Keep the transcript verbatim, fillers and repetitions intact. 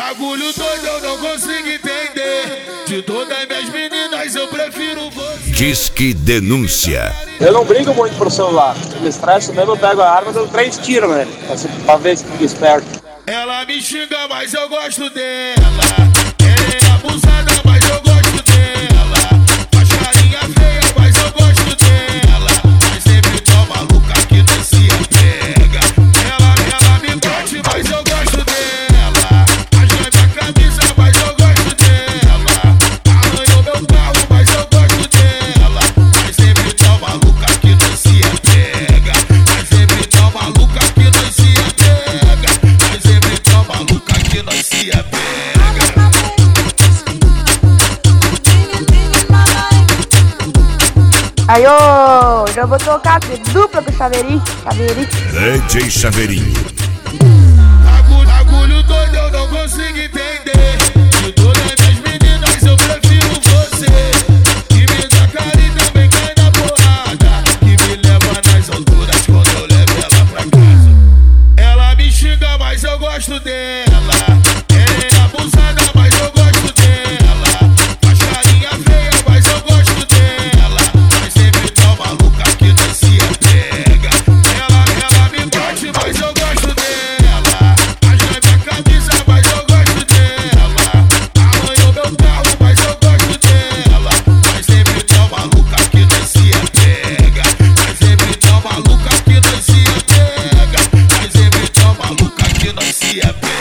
Bagulho todo eu não consigo entender. De todas minhas meninas eu prefiro você. Disque denúncia. Eu não brigo muito pro celular. Me estresso mesmo, eu pego a arma e dou três tiros nele. Assim, pra ver se fica esperto. Ela me xinga, mas eu gosto dela. É abusada, mas eu gosto dela. Faz carinha feia, mas eu gosto dela. Mas sempre tão maluca que não se apega. Ela, ela me bate, mas eu gosto dela. Rasga minha camisa, mas eu gosto dela. Arranhou meu carro, mas eu gosto dela. Mas sempre tão maluca que não se apega. Mas sempre tão maluca que não se apega. Mas sempre tão maluca que não se apega. Aí, ô, já vou tocar dupla com o Chaveirinho, Chaveirinho. D J Chaveirinho. Bagulho, bagulho todo eu não consigo entender. De todas as meninas eu prefiro você. Que me dá carinho e também cai na porrada. Que me leva nas alturas quando eu levo ela pra casa. Ela me xinga, mas eu gosto dela. É abusada, mas eu gosto dela. Faz carinha feia, mas eu gosto dela. Mas sempre tão maluca que não se apega. Ela, ela me bate, mas eu gosto dela. Rasga minha camisa, mas eu gosto dela. Arranhou meu carro, mas eu gosto dela. Mas sempre tão maluca que não se apega. Mas sempre tão maluca que não se apega. Mas sempre tão maluca que não se apega.